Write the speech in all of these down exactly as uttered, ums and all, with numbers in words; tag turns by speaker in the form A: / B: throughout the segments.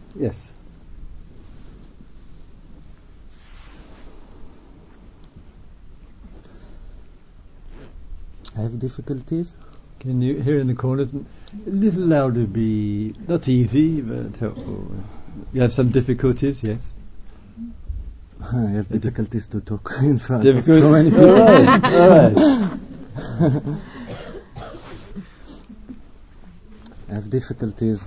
A: Yes.
B: I have difficulties.
A: Can you hear in the corners? A little louder, be not easy, but helpful. You have some difficulties, yes.
B: I have difficulties to talk in front
A: Difficult.
B: of so many people.
A: All right, all right.
B: I have difficulties.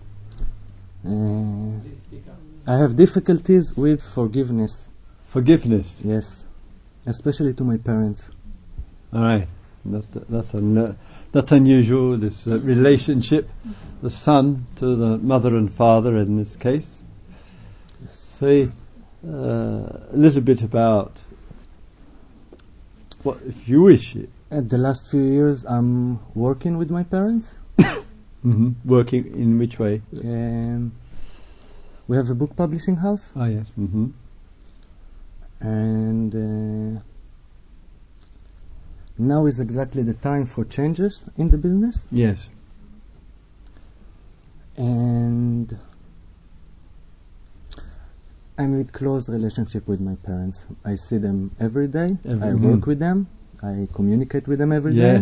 B: Uh, I have difficulties with forgiveness.
A: Forgiveness.
B: Yes, especially to my parents.
A: All right. That's that's un, uh, that's unusual. This uh, relationship, the son to the mother and father in this case. Say uh, a little bit about what, if you wish.
B: At the last few years, I'm working with my parents.
A: Mm-hmm. Working in which way?
B: Um, we have a book publishing house.
A: Ah, yes. Mm-hmm.
B: And uh, now is exactly the time for changes in the business.
A: Yes.
B: And I'm in close relationship with my parents. I see them every day.
A: Every
B: I
A: mm.
B: work with them. I communicate with them every
A: yes.
B: day.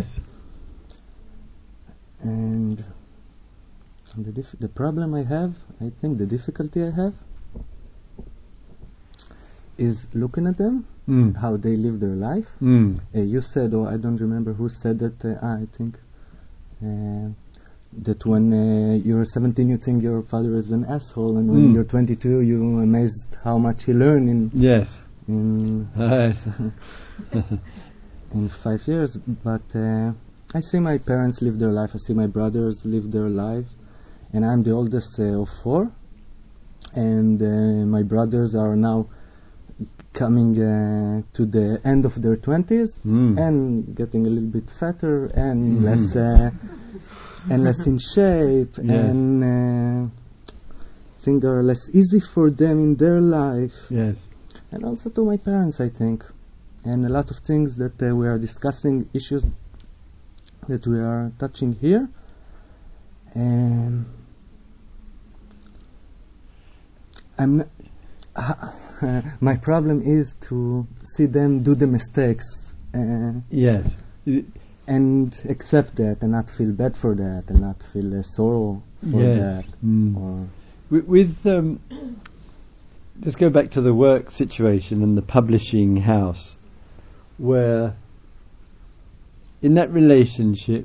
B: And the dif- the problem I have, I think the difficulty I have, is looking at them,
A: mm.
B: how they live their life.
A: Mm.
B: Uh, you said, or I don't remember who said that. Uh, I think uh, that when uh, you're seventeen, you think your father is an asshole, and when
A: mm.
B: you're twenty-two, you're amazed how much he learned in
A: yes
B: in in five years. But uh, I see my parents live their life. I see my brothers live their life, and I'm the oldest uh, of four. And uh, my brothers are now coming uh, to the end of their twenties
A: mm.
B: and getting a little bit fatter and
A: mm.
B: less uh, and less in shape,
A: yes.
B: and uh, things are less easy for them in their life.
A: Yes.
B: And also to my parents, I think, and a lot of things that uh, we are discussing, issues that we are touching here. And I'm n- uh, my problem is to see them do the mistakes. Uh,
A: yes.
B: And accept that, and not feel bad for that, and not feel uh, sorrow for
A: yes.
B: that.
A: Mm.
B: Or
A: with, with um, let's go back to the work situation and the publishing house, where in that relationship,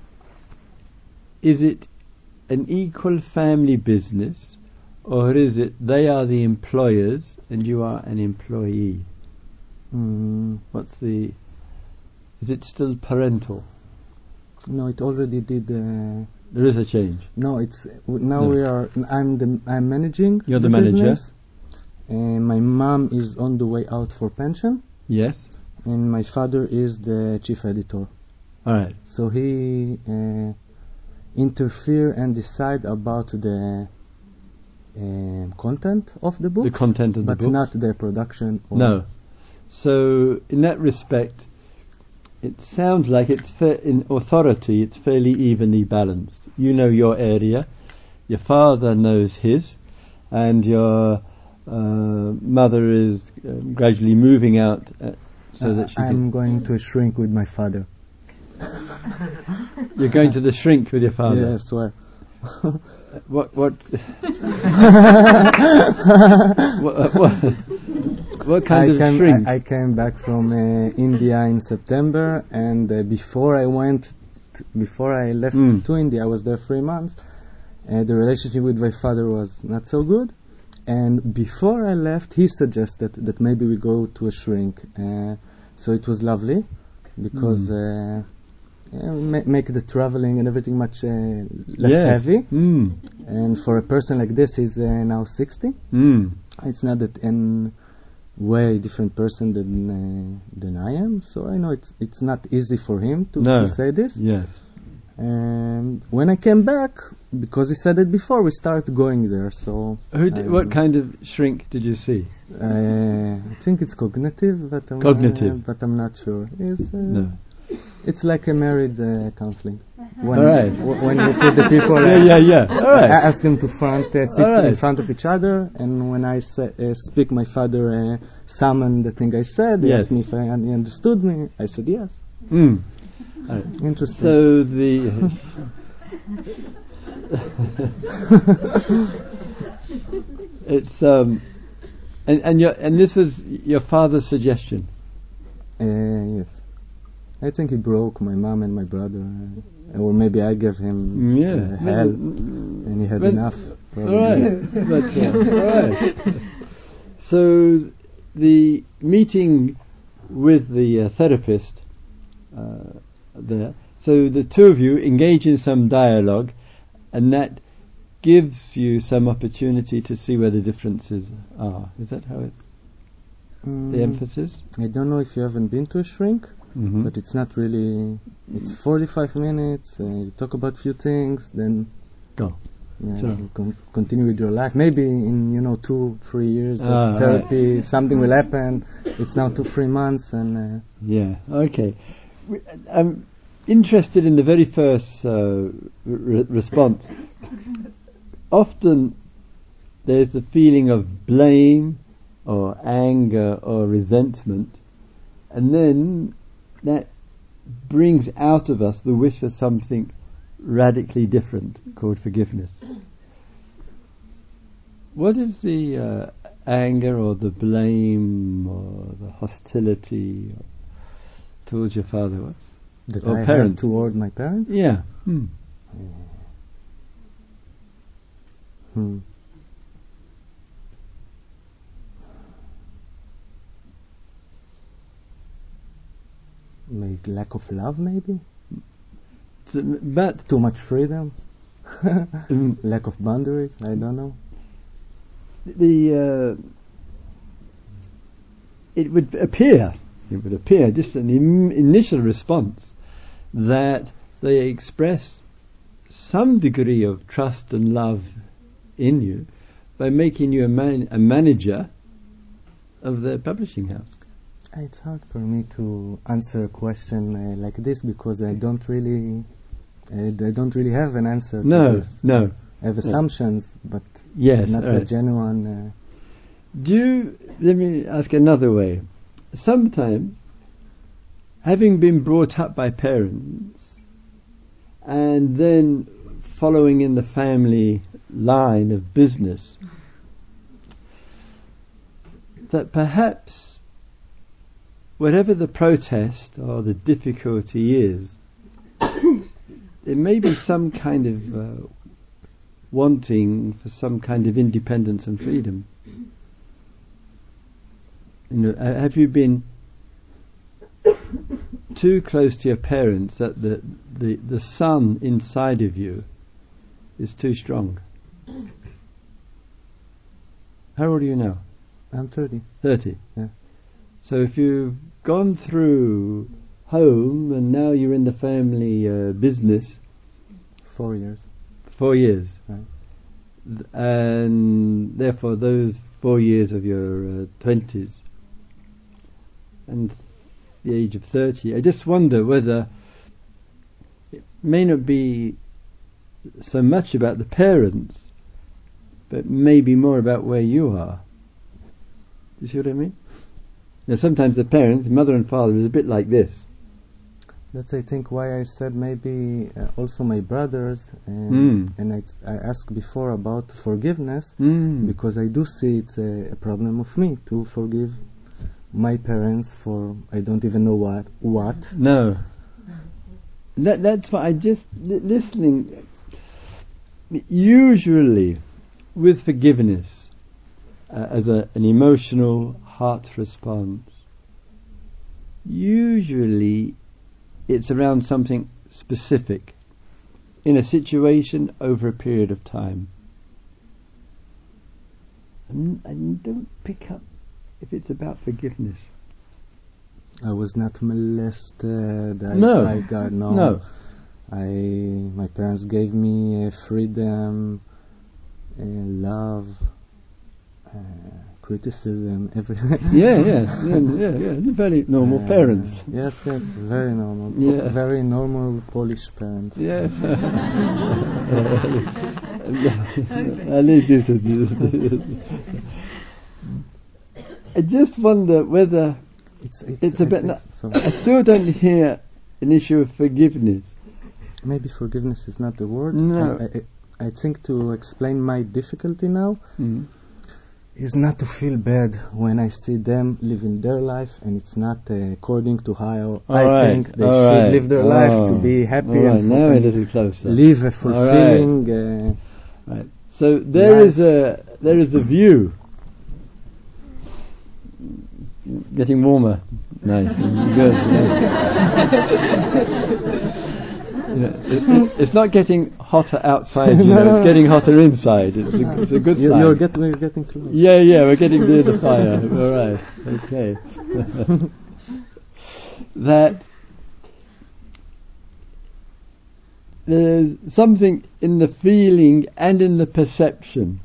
A: is it an equal family business, or is it they are the employers and you are an employee?
B: mm,
A: What's the? Is it still parental?
B: no, it already did. Uh,
A: There is a change.
B: no, it's w- now
A: No.
B: we are. I'm the I'm managing.
A: You're the,
B: the
A: manager.
B: business, and my mom is on the way out for pension.
A: Yes.
B: And my father is the chief editor.
A: All right.
B: So he uh, interfere and decide about the um, content of the book,
A: The content of the
B: but
A: books.
B: not the production. Or
A: No. So in that respect, it sounds like it's fa- in authority. It's fairly evenly balanced. You know your area, your father knows his, and your uh, mother is uh, gradually moving out uh, so
B: uh,
A: that she
B: I'm
A: can.
B: going to shrink with my father.
A: You're going to the shrink with your father.
B: Yeah, I swear.
A: What what? what, what, what kind
B: I
A: of
B: came,
A: shrink?
B: I, I came back from uh, India in September, and uh, before I went, t- before I left
A: Mm.
B: to India, I was there three months. Uh, the relationship with my father was not so good, and before I left, he suggested that maybe we go to a shrink. Uh, so it was lovely, because.
A: Mm.
B: Uh, Yeah, ma- make the traveling and everything much uh, less
A: yes.
B: heavy.
A: Mm.
B: And for a person like this, he's uh, now sixty.
A: Mm.
B: It's not that in way different person than uh, than I am. So I know it's it's not easy for him to,
A: No.
B: to say this.
A: Yes.
B: And when I came back, because he said it before, we started going there. So
A: Who d-
B: I
A: what
B: don't
A: kind of shrink did you see?
B: know. Uh, I think it's cognitive, but I'm
A: Cognitive.
B: Uh, but I'm not sure. It's, uh,
A: No.
B: It's like a married uh, counseling. When,
A: All right.
B: w- when you put the people, uh,
A: yeah, yeah, yeah. All right.
B: I ask them to front, uh, sit
A: All right.
B: in front of each other, and when I sa- uh, speak, my father uh, summoned the thing I said. He
A: Yes.
B: asked me if I he understood me. I said yes.
A: Mm. All right.
B: Interesting.
A: So the it's um and and your and this was your father's suggestion.
B: Uh, yes. I think he broke my mom and my brother, uh, or maybe I gave him
A: Yeah.
B: uh, hell, and he had
A: Well,
B: enough. Probably.
A: All right. But, uh, all right. So the meeting with the uh, therapist uh, there. So the two of you engage in some dialogue, and that gives you some opportunity to see where the differences are. Is that how it's
B: Mm,
A: the emphasis?
B: I don't know if you haven't been to a shrink,
A: Mm-hmm.
B: but it's not really. It's forty-five minutes. Uh, you talk about few things, then
A: Go.
B: yeah,
A: Sure.
B: you con- continue with your life. Maybe in you know two, three years
A: Ah,
B: of therapy, something will happen. It's now two, three months, and uh,
A: Yeah. Okay. We- I'm interested in the very first uh, re- response. Often there's a feeling of blame or anger or resentment, and then that brings out of us the wish for something radically different called forgiveness. What is the uh, anger or the blame or the hostility towards your father? What?
B: that
A: Or
B: I
A: parents.
B: have toward my parents.
A: Yeah. Hmm.
B: Hmm. Maybe lack of love, maybe
A: So, but
B: too much freedom,
A: Mm.
B: lack of boundaries. I don't know.
A: the uh, it would appear, it would appear, just an Im- initial response that they express some degree of trust and love in you by making you a, man- a manager of their publishing house.
B: It's hard for me to answer a question uh, like this because I don't really, uh, I don't really have an answer.
A: No,
B: to this.
A: no.
B: I have
A: No.
B: assumptions, but
A: Yes.
B: not
A: right.
B: a genuine. Uh,
A: Do you, let me ask another way. Sometimes, having been brought up by parents and then following in the family line of business, that perhaps whatever the protest or the difficulty is, there may be some kind of uh, wanting for some kind of independence and freedom. You know, uh, have you been too close to your parents that the, the the son inside of you is too strong? How old are you now?
B: I'm thirty.
A: Thirty.
B: Yeah.
A: So if you've gone through home and now you're in the family uh, business
B: Four years.
A: four years,
B: Right.
A: th- and therefore those four years of your uh, twenties and the age of thirty, I just wonder whether it may not be so much about the parents, but maybe more about where you are. Do you see what I mean? Now sometimes the parents, mother and father, is a bit like this.
B: That's I think why I said maybe uh, also my brothers and
A: Mm.
B: and I I asked before about forgiveness
A: Mm.
B: because I do see it's a, a problem of me to forgive my parents for I don't even know what what.
A: No. That, that's why I just li- listening. Usually, with forgiveness uh, as a, an emotional heart response, usually it's around something specific in a situation over a period of time. And I don't pick up if it's about forgiveness.
B: I was not molested. I,
A: No.
B: I got no.
A: No.
B: I my parents gave me uh, freedom, uh, love, uh, criticism, everything.
A: Yeah, yeah, yeah, yeah, yeah. Very normal
B: Uh,
A: parents.
B: Yes, yes, very normal.
A: Yeah.
B: Very normal Polish parents.
A: Yes. I leave you to do this. I just wonder whether
B: It's, it's,
A: it's a
B: I
A: bit.
B: think
A: No,
B: so.
A: I still don't hear an issue of forgiveness.
B: Maybe forgiveness is not the word.
A: No.
B: I, I, I think to explain my difficulty now
A: Mm.
B: is not to feel bad when I see them living their life and it's not uh, according to how
A: All
B: I
A: right,
B: think they
A: all
B: should
A: right.
B: live their
A: Oh,
B: life to be happy
A: all right,
B: and,
A: now
B: fu-
A: we're a
B: and
A: little closer.
B: live a
A: All right.
B: fulfilling. Uh,
A: Right. So there
B: life.
A: is a there is a view. Getting warmer. Nice. Good. You know, it, it, it's not getting hotter outside, you
B: No,
A: know,
B: no,
A: it's
B: no.
A: getting hotter inside. It's a, it's a good
B: you,
A: sign.
B: you're, get, we're getting close.
A: Yeah, yeah, we're getting near the fire. All right, okay. That there's something in the feeling and in the perception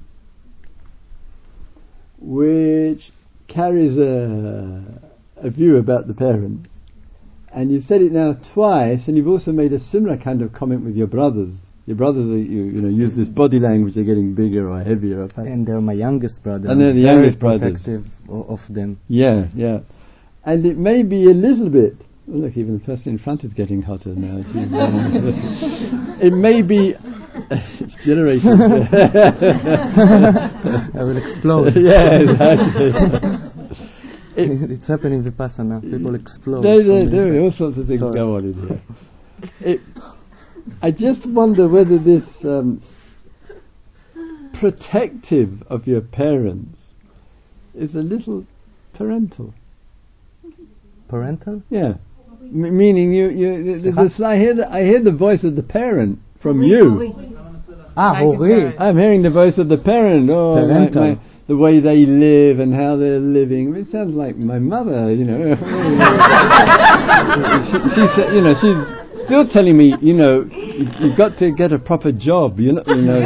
A: which carries a, a view about the parents. And you've said it now twice, and you've also made a similar kind of comment with your brothers. Your brothers, are, you, you know, use this body language. They're getting bigger or heavier. Or
B: And they're my youngest brother.
A: And they're the
B: I'm very
A: youngest brothers.
B: protective o- of them.
A: Yeah, yeah. And it may be a little bit. Oh, look, even the person in front is getting hotter now. It may be generation.
B: I will explode.
A: Yeah, exactly. It,
B: It's happening Vipassana. People explode.
A: They, they
B: from
A: do.
B: inside.
A: All sorts of things
B: Sorry.
A: go on in here. It, I just wonder whether this um, protective of your parents is a little parental.
B: Parental?
A: Yeah, M- meaning you. you th- th- this, I hear. The, I hear the voice of the parent from you.
B: Ah, hori.
A: I'm hearing the voice of the parent. Oh, my,
B: Parental.
A: my, the way they live and how they're living. It sounds like my mother. You know. she, she's, you know, she's still telling me, you know, you, you've got to get a proper job. You're not, you know,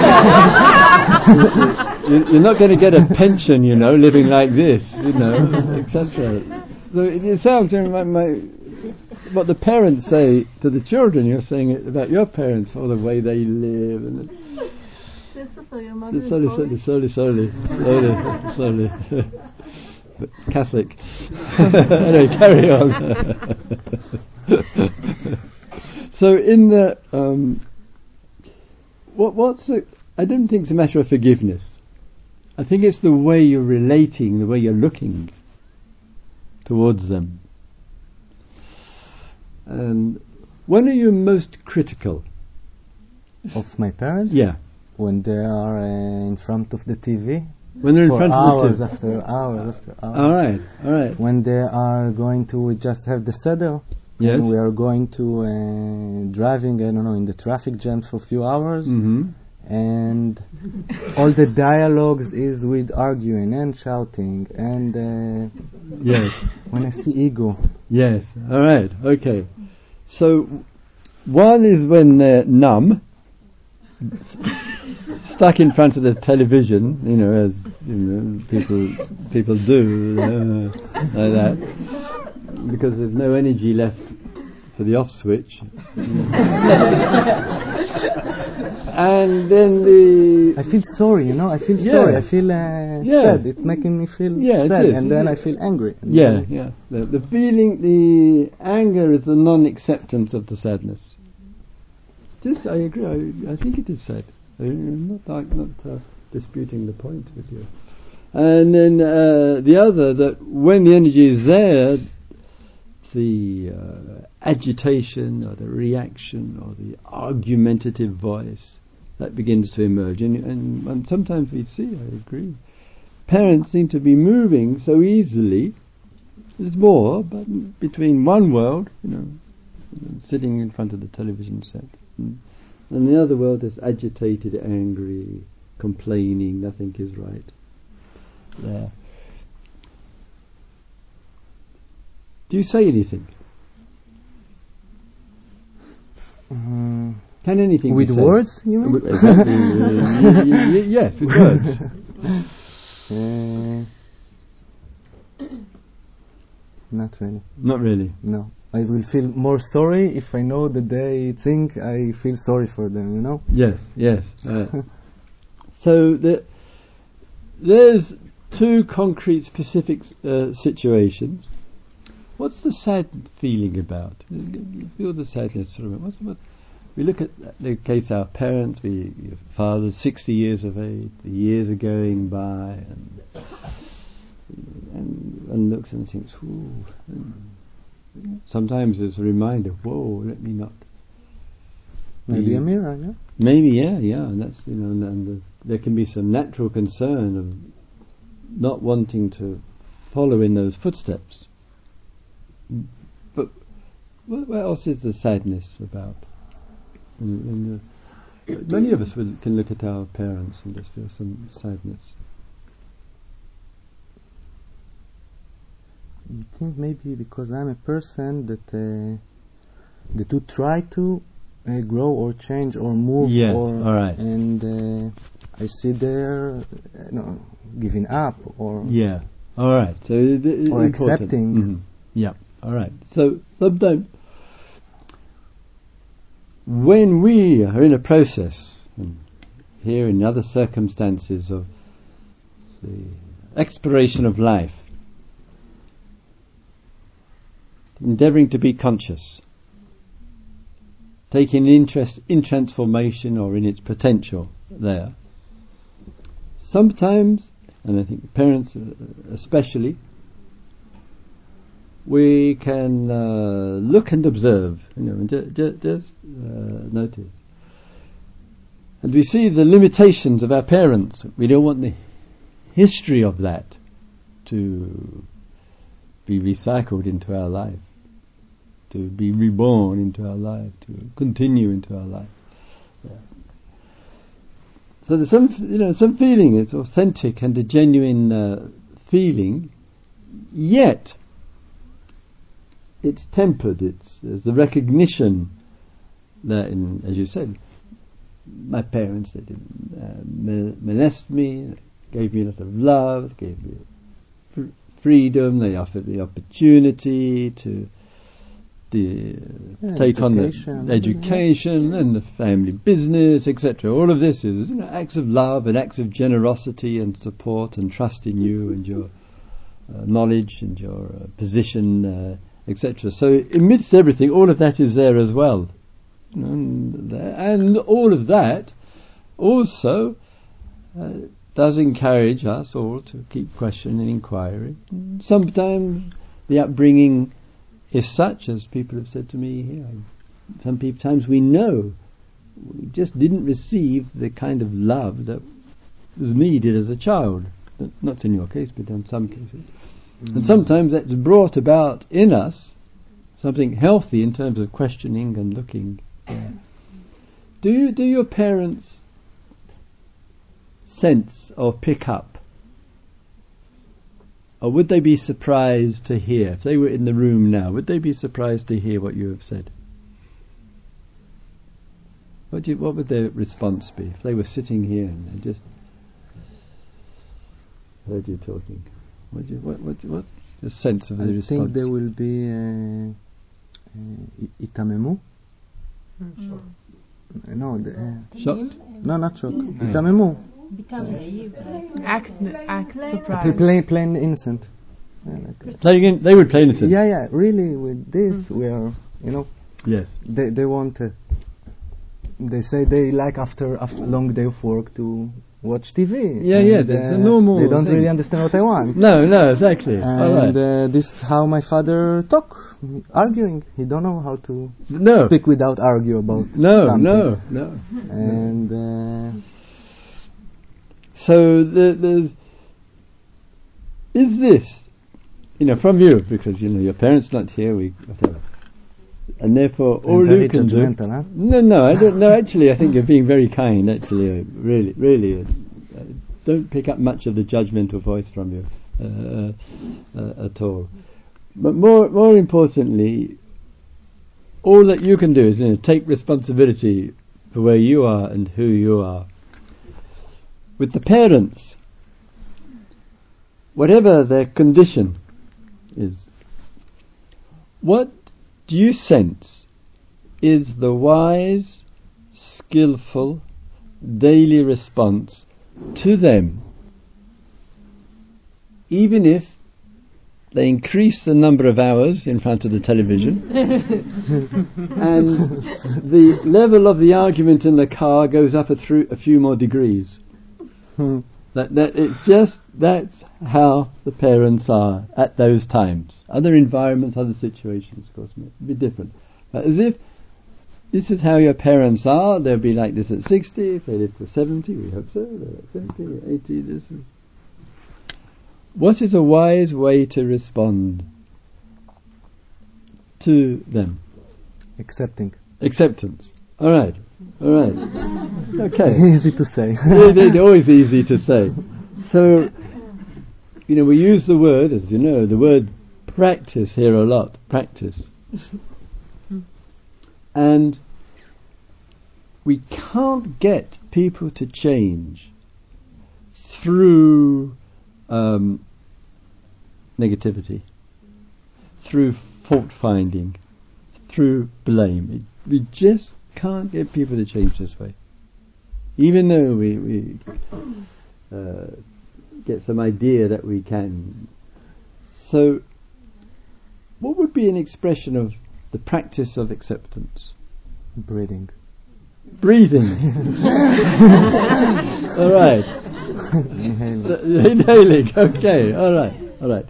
A: you, you're not going to get a pension. You know, living like this. You know, et cetera. So it, it sounds, you know, my, my, what the parents say to the children, you're saying it about your parents, or the way they live. And slowly, slowly, slowly, slowly, slowly, slowly. But Catholic. Anyway, carry on. So in the um, what what's the? I don't think it's a matter of forgiveness. I think it's the way you're relating, the way you're looking towards them. And when are you most critical?
B: Of my parents?
A: Yeah.
B: When they are uh, in front of the T V?
A: When they're in
B: For
A: front
B: hours
A: of the T V.
B: after hours after hours.
A: All right, all right.
B: When they are going to just have the seder,
A: Yes.
B: and we are going to uh, driving, I don't know, in the traffic jams for a few hours,
A: Mm-hmm.
B: and all the dialogues is with arguing and shouting, and uh,
A: Yes.
B: when I see ego.
A: Yes. All right. Okay. So one is when they're numb, stuck in front of the television, you know, as you know, people people do uh, like that, because there's no energy left for the off switch. And then the
B: I feel sorry, you know. I feel
A: Yeah.
B: sorry. I feel uh,
A: Yeah.
B: sad. It's making me feel
A: Yeah, it
B: sad,
A: is,
B: and
A: it
B: then
A: is.
B: I feel angry. And
A: yeah,
B: then-
A: yeah, the, the feeling, the anger is the non-acceptance of the sadness. This I agree. I, I think it is sad. I'm not like, not uh, disputing the point with you. And then uh, the other, that when the energy is there, the uh, agitation or the reaction or the argumentative voice that begins to emerge, and, and, and sometimes we see. I agree. Parents seem to be moving so easily. There's more, but between one world, you know, sitting in front of the television set, and, and the other world is agitated, angry, complaining, nothing is right. There. Do you say anything?
B: Mm,
A: Can anything
B: with
A: be said?
B: words, you mean?
A: With- exactly. y- y- y- yes, with words.
B: Uh, not really.
A: Not really.
B: No. I will feel more sorry if I know that they think I feel sorry for them, you know?
A: Yes, yes. Uh, so the, there's two concrete specific uh, situations. What's the sad feeling about? You feel the sadness from it. What's, what, we look at the case of our parents, we, your father's sixty years of age, the years are going by, and and, and looks and thinks, ooh. And sometimes it's a reminder, whoa, let me not.
B: Maybe a mirror, yeah?
A: Maybe, yeah, yeah. And that's, you know, and, and the, there can be some natural concern of not wanting to follow in those footsteps. But what, what else is the sadness about? And, and, uh, many of us will, can look at our parents and just feel some sadness.
B: I think maybe because I'm a person that uh, that to try to uh, grow or change or move,
A: yes,
B: or
A: all right.
B: and uh, I sit there, uh, no, giving up or
A: yeah, all right. So it, it,
B: or
A: important.
B: accepting.
A: Mm-hmm. Yeah, all right. So sometimes when we are in a process, and here in other circumstances of the exploration of life, endeavouring to be conscious, taking interest in transformation or in its potential there. Sometimes, and I think parents especially, we can uh, look and observe, you know, and ju- ju- just uh, notice. And we see the limitations of our parents. We don't want the history of that to be recycled into our life, to be reborn into our life, to continue into our life. Yeah. So there's some, you know, some feeling. It's authentic and a genuine uh, feeling, yet it's tempered. It's there's the recognition that, in, as you said, my parents, they didn't uh, molest me, they gave me a lot of love, gave me fr- freedom, they offered the opportunity to the,
B: yeah,
A: take on the
B: education,
A: education
B: yeah.
A: and the family business, et cetera. All of this is, you know, acts of love and acts of generosity and support and trust in you and your uh, knowledge and your uh, position, uh, et cetera. So amidst everything, all of that is there as well. And, and all of that also uh, does encourage us all to keep question and inquiry. Sometimes the upbringing is such, as people have said to me here, some people, times we know we just didn't receive the kind of love that was needed as a child. Not in your case, but in some cases. Mm. And sometimes that's brought about in us something healthy in terms of questioning and looking. Yeah. Do you, do your parents sense or pick up, or would they be surprised to hear, if they were in the room now, would they be surprised to hear what you have said? What do you, what would their response be if they were sitting here and they just heard you talking? What do you, what what what the sense of the
B: I
A: response?
B: I think there will be uh, uh, itamemu.
C: Mm.
B: No, the, uh,
A: shocked?
B: No, not shocked.
A: No.
B: Itamemu.
C: Become naive. Act, act
B: Play,
C: surprised.
B: plain, plain innocent. Yeah, like
A: Playing in, they would play innocent.
B: yeah, yeah. Really, with this,
C: Mm.
B: we are, you know.
A: Yes.
B: They they want. Uh, they say they like after a long day of work to watch T V.
A: Yeah,
B: and,
A: yeah. That's
B: uh,
A: a normal.
B: They don't
A: thing.
B: really understand what I want.
A: No, no, exactly. All right.
B: And uh, this is how my father talk, arguing. He don't know how to
A: No.
B: speak without argue about
A: No,
B: something.
A: no, no.
B: And uh,
A: so the the is this, you know, from you, because you know your parents not here, we whatever, and therefore all
B: very
A: you can do.
B: judgmental, huh?
A: No, no, I don't. No, actually, I think you're being very kind. Actually, uh, really, really, uh, uh, don't pick up much of the judgmental voice from you uh, uh, at all. But more, more importantly, all that you can do is, you know, take responsibility for where you are and who you are. With the parents, whatever their condition is, what do you sense is the wise, skillful, daily response to them, even if they increase the number of hours in front of the television and the level of the argument in the car goes up a, through a few more degrees? that, that it's just, that's how the parents are at those times. Other environments, other situations, of course, may be different. But as if this is how your parents are, they'll be like this at sixty, if they live to seventy, we hope so, they're at seventy, eighty, this is... What is a wise way to respond to them?
B: Accepting.
A: Acceptance. All right. All right. Okay.
B: Easy to say.
A: It's always easy to say. So, you know, we use the word, as you know, the word practice here a lot. Practice. And we can't get people to change through um, negativity, through fault finding, through blame. It, we just can't get people to change this way. Even though we, we uh, get some idea that we can. So, what would be an expression of the practice of acceptance?
B: Breathing.
A: Breathing. All right.
B: Inhaling.
A: Inhaling. Okay. All right. All right.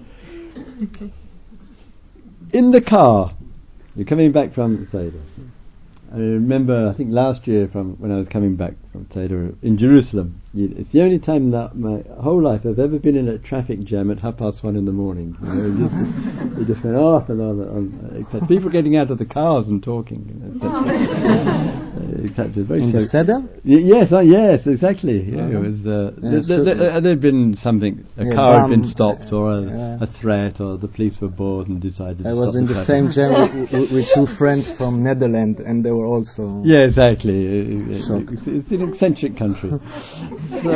A: In the car, you're coming back from Seder. I remember, I think last year, from when I was coming back from Seder in Jerusalem. It's the only time that my whole life I've ever been in a traffic jam at half past one in the morning. You know, it just, it just went off and on and on. Except people getting out of the cars and talking. You know, exactly. Very
B: in the Seder?
A: Y- yes, uh, yes, exactly. Yeah,
B: uh-huh.
A: it was. Uh,
B: Yeah,
A: th- th- th- uh, there'd been something. A
B: Yeah,
A: car had
B: bomb,
A: been stopped, or a,
B: yeah.
A: a threat, or the police were bored and decided.
B: I
A: to
B: was
A: stop
B: in
A: the
B: the
A: traffic.
B: same jam with, with, with two friends from Netherlands, and they were also.
A: Yeah, exactly. Uh,
B: Shocked.
A: It's, it's an eccentric country. so,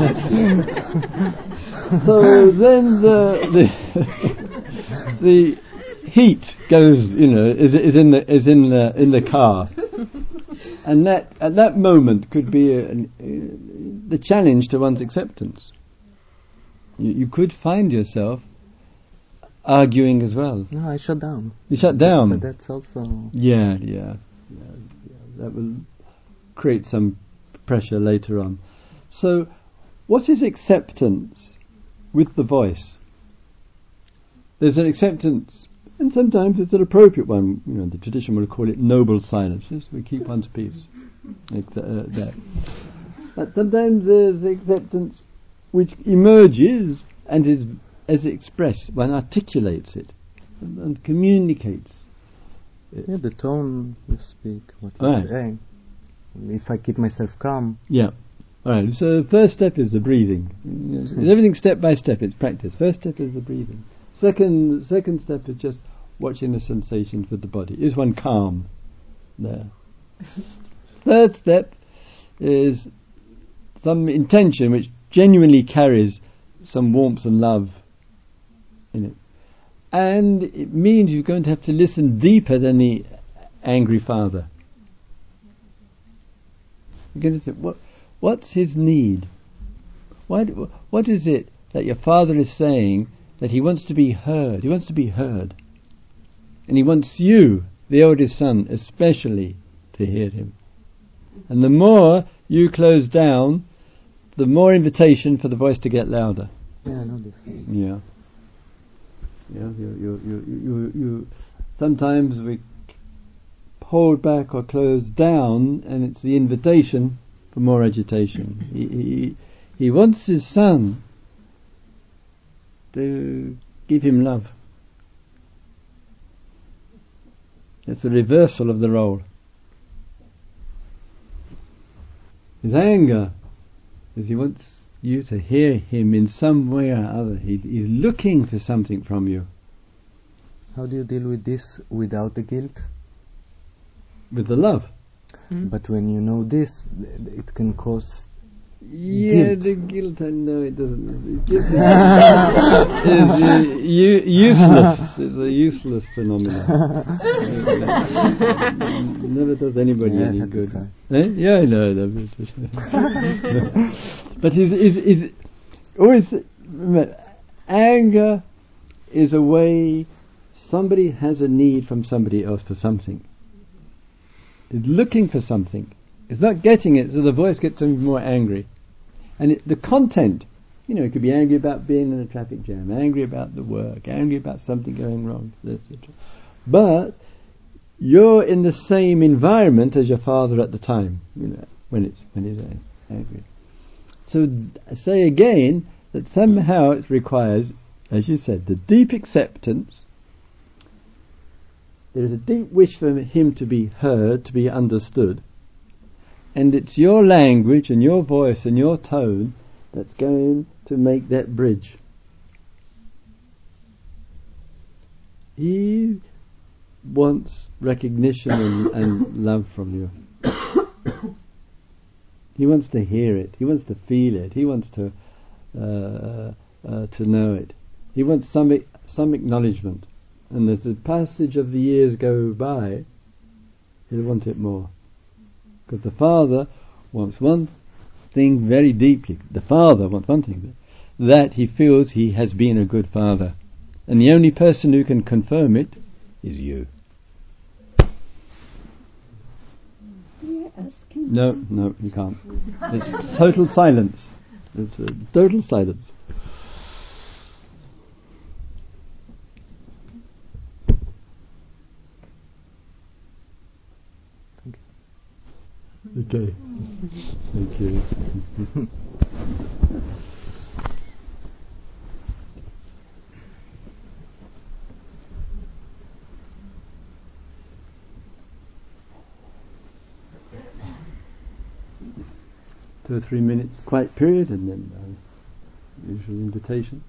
A: so then the, the the heat goes, you know, is is in the is in the in the car, and that at that moment could be a, an, uh, the challenge to one's acceptance. You, you could find yourself arguing as well.
B: No, I shut down.
A: You shut down.
B: But that's also.
A: Yeah, yeah, yeah, yeah. That will create some pressure later on. So, what is acceptance with the voice? There's an acceptance, and sometimes it's an appropriate one. You know, the tradition will call it noble silence. Yes, we keep one's peace. Ex- uh, that. But sometimes there's acceptance which emerges and is as expressed. One articulates it and, and communicates.
B: Yeah, the tone you speak, what you
A: Right.
B: say. If I keep myself calm.
A: Yeah. All right. So the first step is the breathing. It's everything step by step. It's practice. First step is the breathing. Second, second step is just watching the sensations with the body. Is one calm there? Third step is some intention which genuinely carries some warmth and love in it. And it means you're going to have to listen deeper than the angry father. You're going to say, what, what's his need? Why, do- what is it that your father is saying that he wants to be heard? He wants to be heard. And he wants you, the oldest son, especially, to hear him. And the more you close down, the more invitation for the voice to get louder.
B: Yeah, I know this.
A: Yeah. Yeah, you, you, you, you, you, sometimes we hold back or close down, and it's the invitation for more agitation. he, he, he wants his son to give him love. It's a reversal of the role. His anger is he wants you to hear him in some way or other. He, he's looking for something from you.
B: How do you deal with this without the guilt?
A: With the love.
C: Mm.
B: But when you know this, th- it can cause
A: Yeah,
B: guilt.
A: the guilt, I know it doesn't. Guilt is, is uh, u- useless. It's a useless phenomenon. Never does anybody
B: Yeah, I
A: any
B: had to
A: good.
B: try.
A: Eh? Yeah, I know. No, but is is is always remember, anger is a way somebody has a need from somebody else for something. It's looking for something. It's not getting it, so the voice gets even more angry. And it, the content, you know, it could be angry about being in a traffic jam, angry about the work, angry about something going wrong, et cetera. But you're in the same environment as your father at the time, you know, when it's when he's angry. So th- say again that somehow it requires, as you said, the deep acceptance. There is a deep wish for him to be heard, to be understood. And it's your language and your voice and your tone that's going to make that bridge. He wants recognition and, and love from you. He wants to hear it. He wants to feel it. He wants to uh, uh, to know it. He wants some some acknowledgement. And as the passage of the years go by, he'll want it more. Because the father wants one thing very deeply. The father wants one thing, that he feels he has been a good father. And the only person who can confirm it is you. No, no, you can't. It's total silence. It's a total silence. Okay. Thank you. Two or three minutes quiet period and then uh, usual invitation.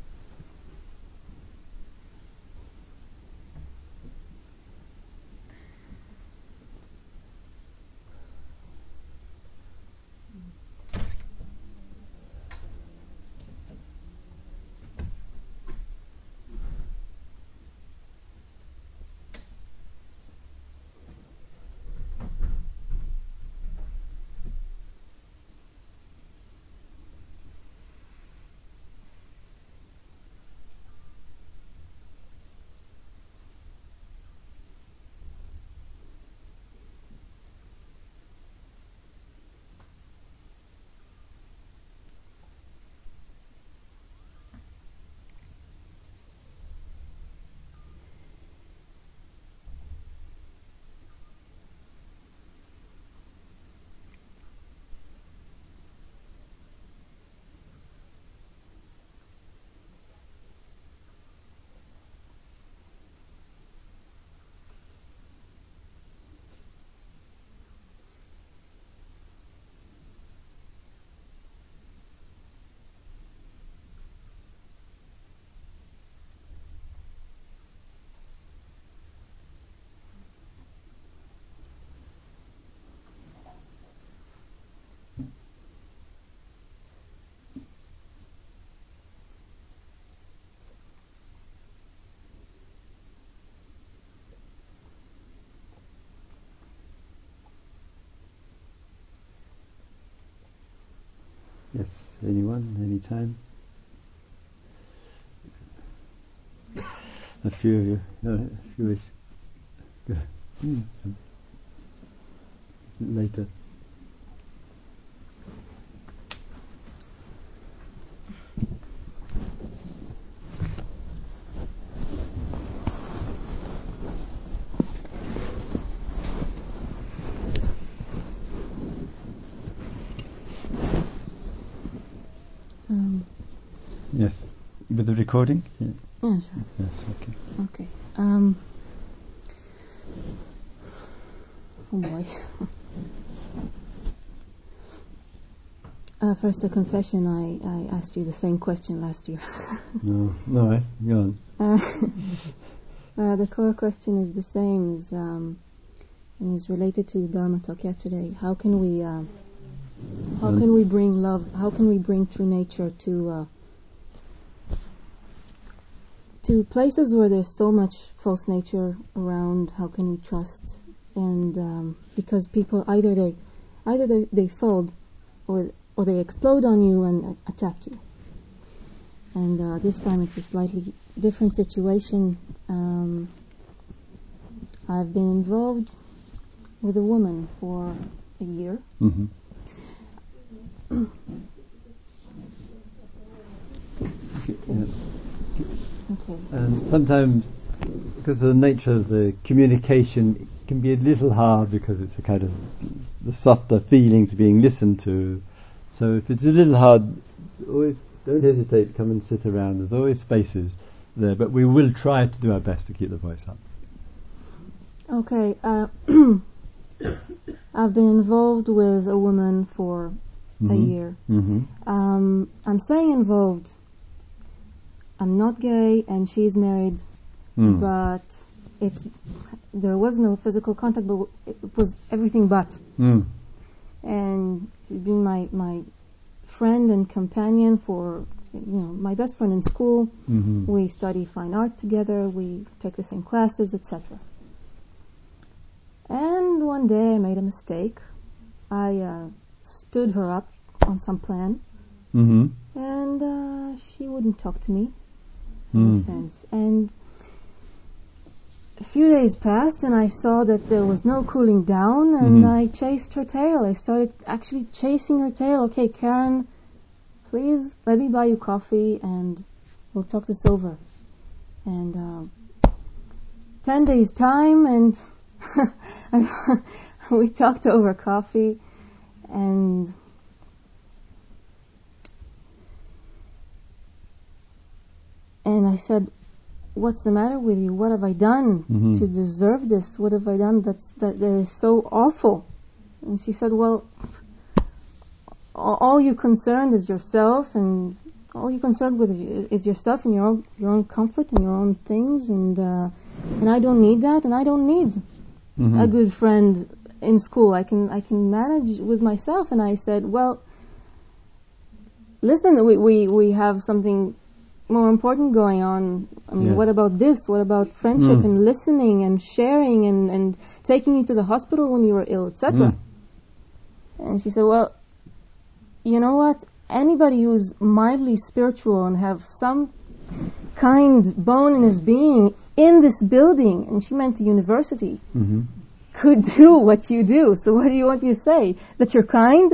A: Yes, anyone, anytime? A few of you, uh, if you wish. Go. Mm. Later.
D: Um,
A: Yes, with the recording? Yeah.
D: yeah, sure.
A: Yes, okay.
D: Okay. Um, oh boy. uh, first, a confession. I, I asked you the same question last year.
A: No, no, eh? Go on.
D: uh, uh, the core question is the same, as, um, and is related to the Dharma talk yesterday. How can we uh, How
A: And
D: can we bring love? How can we bring true nature to uh, to places where there's so much false nature around? How can we trust? And um, because people either they either they, they fold or or they explode on you and uh, attack you. And uh, this time it's a slightly different situation. Um, I've been involved with a woman for a year.
A: Mm-hmm. Yeah.
D: Okay.
A: And sometimes, because of the nature of the communication, it can be a little hard because it's a kind of the softer feelings being listened to. So if it's a little hard, always don't hesitate to come and sit around. There's always spaces there, but we will try to do our best to keep the voice up.
D: Okay. Uh, I've been involved with a woman for
A: Mm-hmm.
D: a year.
A: Mm-hmm.
D: Um, I'm saying involved. I'm not gay, and she's married,
A: Mm.
D: but it there was no physical contact, but it was everything but.
A: Mm.
D: And she's been my my friend and companion for, you know, my best friend in school.
A: Mm-hmm.
D: We study fine art together. We take the same classes, et cetera. And one day I made a mistake. I uh, stood her up on some plan,
A: Mm-hmm.
D: and uh, she wouldn't talk to me in
A: Mm.
D: a sense. And a few days passed, and I saw that there was no cooling down, and
A: Mhm.
D: I chased her tail. I started actually chasing her tail. Okay, Karen, please let me buy you coffee, and we'll talk this over. And uh, ten days time, and we talked over coffee, and and I said, "What's the matter with you? What have I done
A: Mhm.
D: to deserve this? What have I done that, that that is so awful?" And she said, "Well, a- all you're concerned is yourself, and all you're concerned with is, is yourself and your own your own comfort and your own things, and uh, and I don't need that, and I don't need
A: Mhm.
D: a good friend in school. I can I can manage with myself." And I said, "Well, listen, we we, we have something more important going on. I mean,
A: Yeah.
D: what about this? What about friendship
A: Mm.
D: and listening and sharing and, and taking you to the hospital when you were ill, et cetera"
A: Mm.
D: And she said, "Well, you know what? Anybody who's mildly spiritual and have some kind bone in his being in this building," and she meant the university,
A: Mhm.
D: "could do what you do. So what do you want me to say? That you're kind?"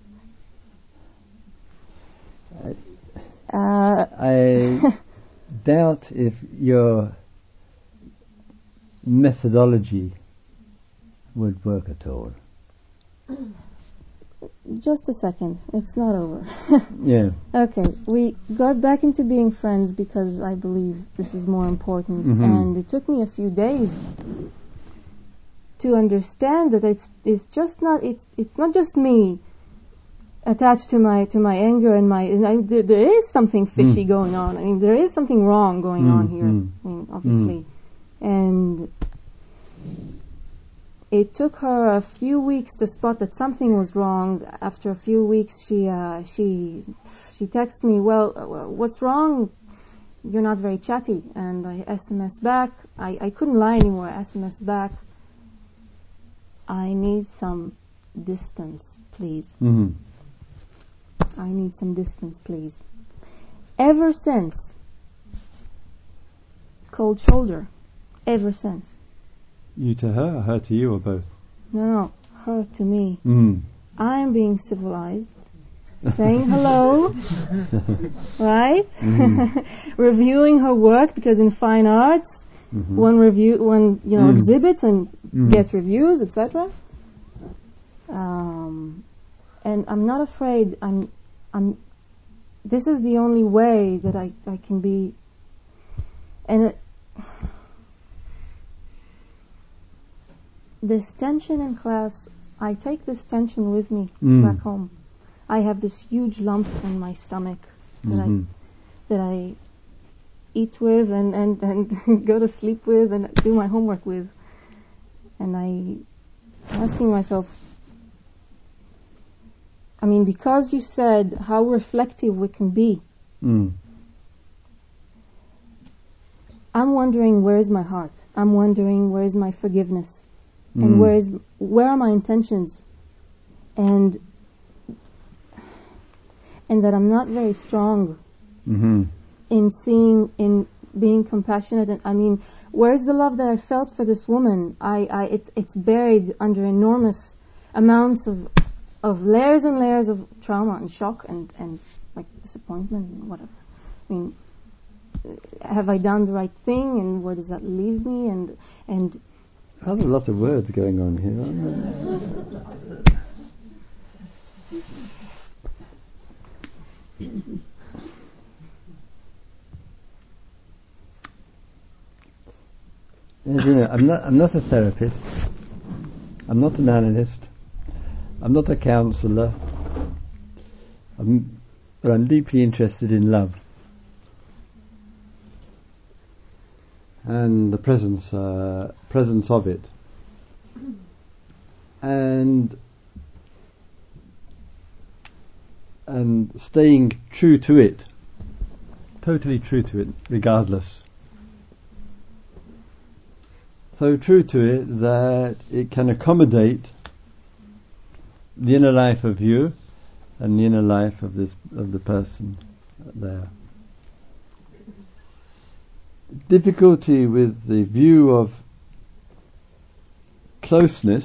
D: Uh,
A: I doubt if your methodology would work at all.
D: just a second. It's not over.
A: Yeah.
D: Okay, we got back into being friends because I believe this is more important,
A: Mhm.
D: and it took me a few days to understand that it's it's just not it's it's not just me attached to my to my anger and my and I, there, there is something fishy
A: Mm.
D: going on. I mean, there is something wrong going
A: Mm,
D: on here.
A: mm.
D: I mean, obviously, and it took her a few weeks to spot that something was wrong. After a few weeks, she uh, she she texted me, "Well, uh, what's wrong? You're not very chatty." And I S M S back. I, I couldn't lie anymore. I S M S back. "I need some distance, please.
A: Mhm.
D: I need some distance, please." Ever since, cold shoulder. Ever since.
A: You to her, or her to you, or both?
D: No, no, her to me.
A: Mm.
D: I am being civilized, saying hello, right?
A: Mhm.
D: Reviewing her work, because in fine arts,
A: Mhm.
D: one review, one you know
A: Mm.
D: exhibits and
A: Mm.
D: gets reviews, et cetera. Um, and I'm not afraid. I'm, I'm. This is the only way that I, I can be. And it, this tension in class, I take this tension with me
A: Mm.
D: back home. I have this huge lump in my stomach that
A: Mhm.
D: I that I eat with and, and, and go to sleep with and do my homework with. And I am asking myself, I mean, because you said how reflective we can be,
A: Mm.
D: I'm wondering where is my heart? I'm wondering where is my forgiveness?
A: Mm.
D: And where is where are my intentions? And and that I'm not very strong
A: Mm-hmm.
D: in seeing, in being compassionate. And I mean, where's the love that I felt for this woman? I, I it's it's buried under enormous amounts of of layers and layers of trauma and shock and, and like disappointment and whatever. I mean, have I done the right thing, and where does that leave me? And and
A: Oh, there are lots of words going on here, aren't there? As you know, I'm not. I'm not a therapist. I'm not an analyst. I'm not a counsellor. I'm, but I'm deeply interested in love and the presence, uh, presence of it, and and staying true to it, totally true to it, regardless. So true to it that it can accommodate the inner life of you and the inner life of this of the person there. Difficulty with the view of closeness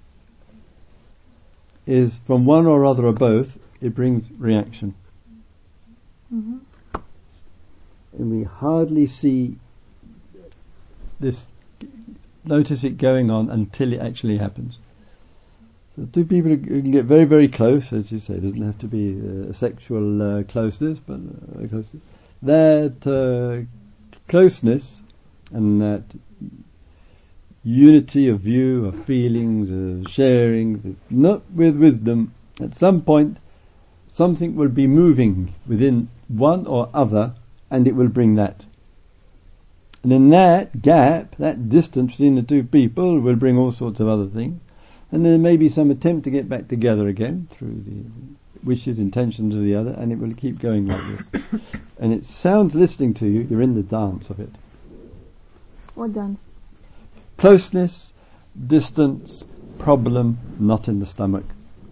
A: is from one or other or both, it brings reaction.
D: mm-hmm.
A: And we hardly see this, notice it going on until it actually happens. So two people who can get very, very close, as you say, it doesn't have to be uh, a sexual uh, closeness, but uh, closeness. That uh, closeness and that unity of view, of feelings, of sharing, not with wisdom, at some point something will be moving within one or other, and it will bring that. And in that gap, that distance between the two people will bring all sorts of other things. And there may be some attempt to get back together again through the wishes, intentions of the other, and it will keep going like this. And it sounds, listening to you, you're in the dance of it.
D: What done?
A: Closeness, distance, problem, not in the stomach.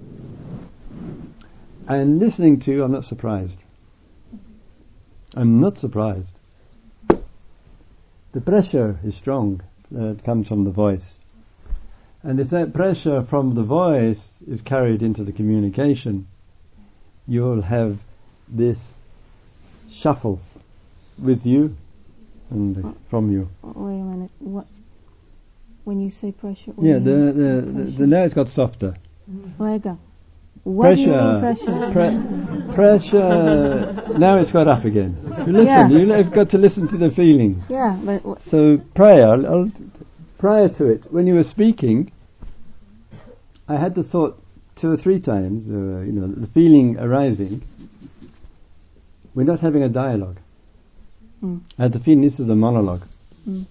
A: And listening to you, I'm not surprised. I'm not surprised. The pressure is strong. Uh, it comes from the voice. And if that pressure from the voice is carried into the communication, you'll have this shuffle with you and uh, from you.
D: Wait a minute. What? When you say pressure? what
A: Yeah,
D: do you
A: the,
D: mean?
A: the, the, the now it's got softer.
D: Lega. What do you mean
A: Pressure.
D: pressure?
A: Pre- pressure. Now it's got up again. You listen.
D: Yeah.
A: You've got to listen to the feelings.
D: Yeah, but w-
A: So prior, I'll, prior to it, when you were speaking, I had the thought two or three times, uh, you know, the feeling arising. We're not having a dialogue.
D: mm,
A: I had the feeling this is a monologue,
D: mm,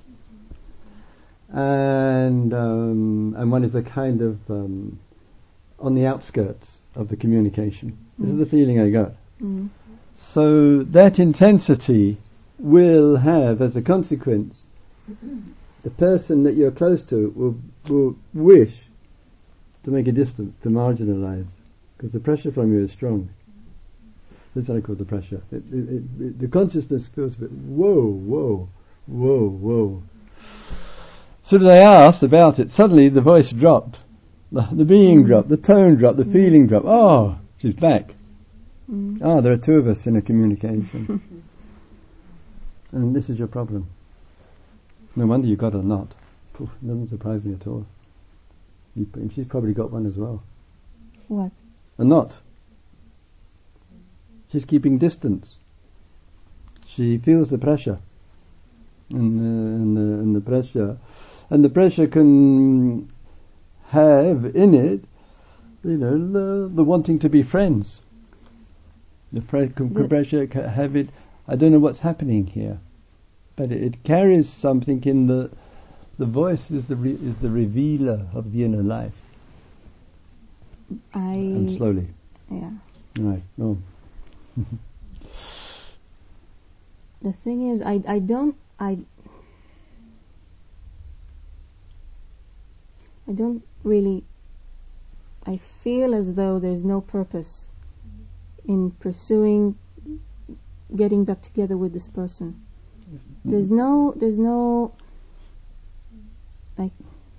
A: and um, and one is a kind of um, on the outskirts of the communication. This is
D: Mm.
A: the feeling I got.
D: mm,
A: So that intensity will have, as a consequence, the person that you're close to will will wish to make a distance, to marginalise, because the pressure from you is strong. That's what I call the pressure. It, it, it, it, the consciousness feels a bit, whoa, whoa, whoa, whoa. So as I asked about it, suddenly the voice dropped, the, the being dropped, the tone dropped, the
D: Mm.
A: feeling dropped. Oh, she's back.
D: mm.
A: Ah, there are two of us in a communication. And this is your problem. No wonder you got a knot. Poof, it doesn't surprise me at all. You, she's probably got one as well.
D: What?
A: A knot. She's keeping distance. She feels the pressure. And the, and the, and the pressure. And the pressure can have in it, you know, the, the wanting to be friends. The pre- com-
D: The-
A: pressure can have it, I don't know what's happening here. But it, it carries something in the... The voice is the re- is the revealer of the inner life.
D: I
A: And slowly.
D: Yeah.
A: Right. Oh.
D: The thing is, I I don't I I don't really. I feel as though there's no purpose in pursuing getting back together with this person. There's no. There's no. Like.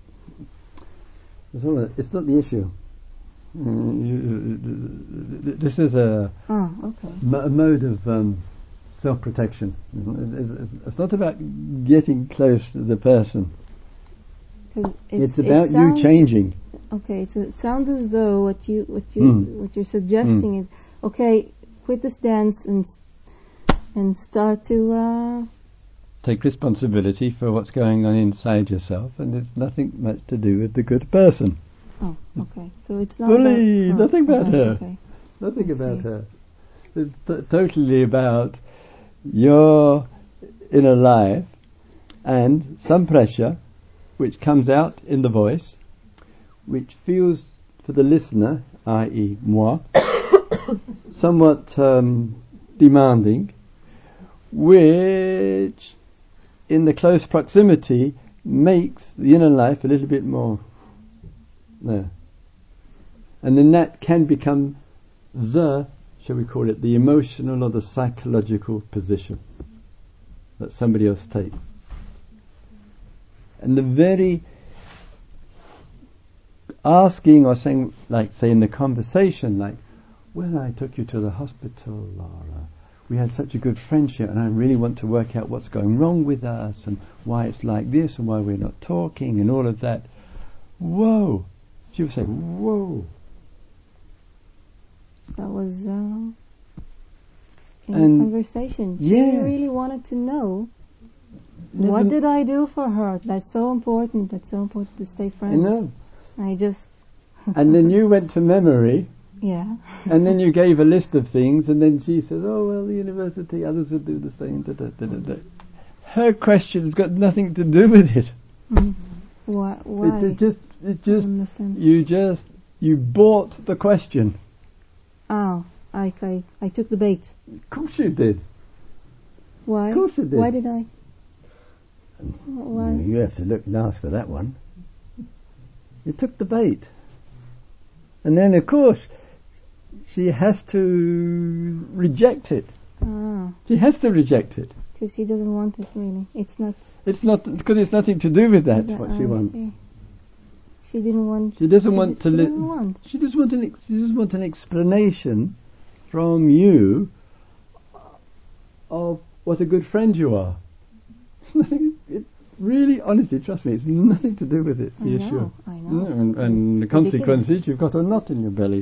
A: It's not, it's not the issue. Mm, you, this is a,
D: Oh, okay.
A: mo- a mode of um, self-protection. It's, it's not about getting close to the person.
D: 'Cause
A: It's
D: it
A: about
D: sounds,
A: you changing.
D: Okay, so it sounds as though what you what you
A: Mm.
D: what you're suggesting
A: Mm.
D: is okay, quit this dance and and start to. Uh,
A: Take responsibility for what's going on inside yourself, and it's nothing much to do with the good person.
D: oh, okay. So it's not
A: Fully,
D: about, oh,
A: nothing about
D: okay,
A: her.
D: Okay.
A: Nothing
D: I
A: about
D: see.
A: her. It's t- totally about your inner life and some pressure which comes out in the voice, which feels for the listener, that is moi, somewhat um, demanding, which in the close proximity makes the inner life a little bit more there. And then that can become the, shall we call it, the emotional or the psychological position that somebody else takes. And the very asking or saying, like say in the conversation, like, when I took you to the hospital, Laura, we had such a good friendship and I really want to work out what's going wrong with us and why it's like this and why we're not talking and all of that. Whoa! She would say, whoa!
D: That was uh, in
A: And
D: the conversation. She
A: yeah.
D: really wanted to know
A: Never
D: what did I do for her. That's so important. That's so important to stay
A: I
D: friends.
A: know.
D: I just.
A: And then you went to memory.
D: Yeah.
A: And then you gave a list of things, and then she says, "Oh well, the university, others would do the same." Da, da, da, da, da. Her question's got nothing to do with it.
D: Mm. Why? Why?
A: It, it just, it
D: I
A: just,
D: don't understand.
A: you just, you bought the question.
D: Oh, I, I, I took the bait.
A: Of course you did.
D: Why?
A: Of course you did.
D: Why did I? Why?
A: You have to look and ask for that one. You took the bait, and then of course she has to reject it.
D: Ah,
A: She has to reject it.
D: because she doesn't want it really. It's not.
A: It's not because it's nothing to do with that.
D: Yeah,
A: what she
D: I
A: wants.
D: see. She didn't want.
A: She doesn't
D: she
A: want
D: did-
A: to.
D: She
A: Li-
D: didn't want.
A: She just want an. Ex- she just want an explanation from you of what a good friend you are. It really, honestly, trust me, it's nothing to do with it.
D: I
A: The
D: know.
A: issue.
D: I know.
A: Mm, and, and the
D: Ridiculous.
A: consequence is you've got a knot in your belly.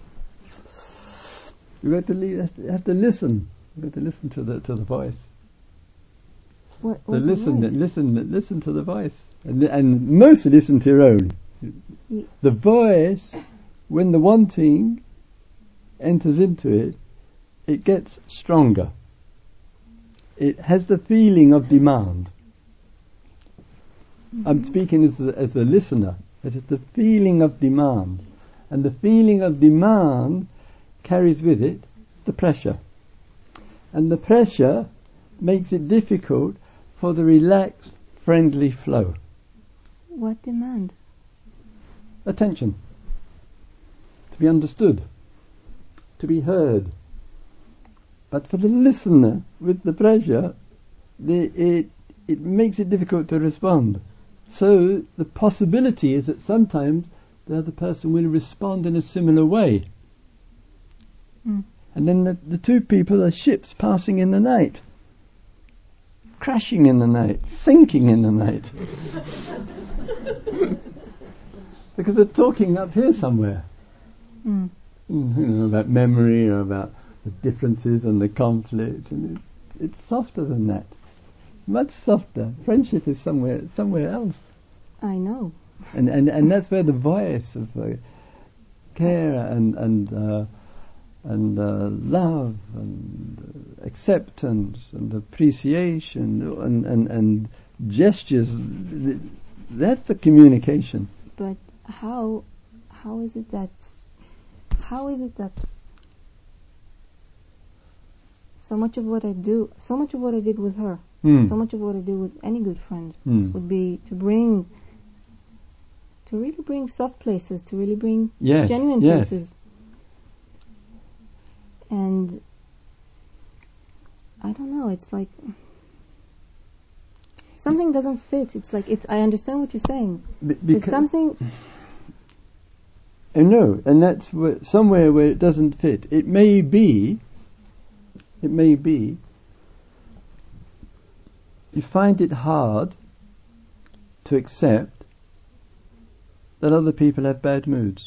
A: You have to li- have to, have to listen. You have to listen to the to the voice.
D: What?
A: So
D: what
A: listen,
D: voice?
A: listen, listen to the voice, and and mostly listen to your own.
D: Ye-
A: The voice, when the wanting enters into it, it gets stronger. It has the feeling of demand.
D: Mm-hmm.
A: I'm speaking as a, as a listener. It is the feeling of demand, and the feeling of demand carries with it the pressure, and the pressure makes it difficult for the relaxed, friendly flow.
D: What demand?
A: Attention. To be understood. To be heard. But for the listener, with the pressure, the, it, it makes it difficult to respond. So the possibility is that sometimes the other person will respond in a similar way.
D: Mm.
A: And then the, the two people are ships passing in the night. Crashing in the night. Sinking in the night. Because they're talking up here somewhere.
D: Mm.
A: Mm, you know, about memory or about the differences and the conflict. And it's, it's softer than that. Much softer. Friendship is somewhere somewhere else.
D: I know.
A: And and, and that's where the voice of uh, care and and uh, and uh, love and uh, acceptance and appreciation and, and and gestures. That's the communication.
D: But how? How is it that how is it that so much of what I do, so much of what I did with her,
A: Mm.
D: so much of what I do with any good friend
A: Mm.
D: would be to bring, to really bring soft places, to really bring
A: Yes,
D: genuine
A: yes.
D: places. And I don't know, it's like something doesn't fit. It's like, it's, I understand what you're saying.
A: Be-
D: There's
A: because
D: something,
A: I know, and that's where, somewhere where it doesn't fit. It may be, it may be, you find it hard to accept that other people have bad moods.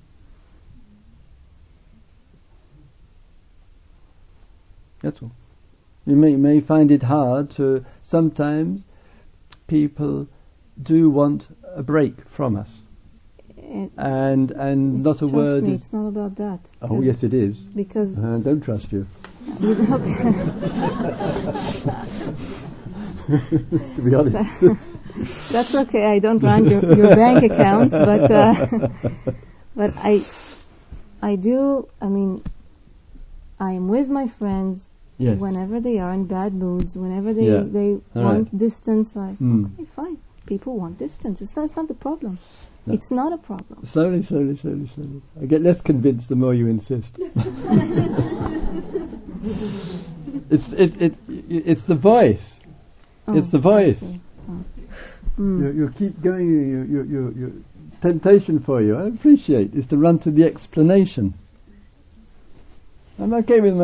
A: That's all. You may may find it hard to, sometimes people do want a break from us.
D: it,
A: And and not a
D: trust
A: word
D: me,
A: is.
D: it's not about that.
A: Oh yes, it is.
D: Because
A: Uh, don't trust you.
D: you know,
A: To be honest.
D: that's okay. I don't run your, your bank account, but uh, but I I do. I mean, I'm with my friends
A: Yes.
D: whenever they are in bad moods, whenever they
A: Yeah.
D: they
A: All
D: want
A: right.
D: distance. I
A: Mm.
D: okay, fine. People want distance. It's not, it's not the problem.
A: No.
D: It's not a problem.
A: Slowly, slowly, slowly, slowly. I get less convinced the more you insist. it's it, it it's the voice.
D: Oh,
A: It's the
D: I
A: voice.
D: see. Oh. Mm.
A: You, you keep going. You, you, you, you, temptation for you, I appreciate, is to run to the explanation. I'm okay with my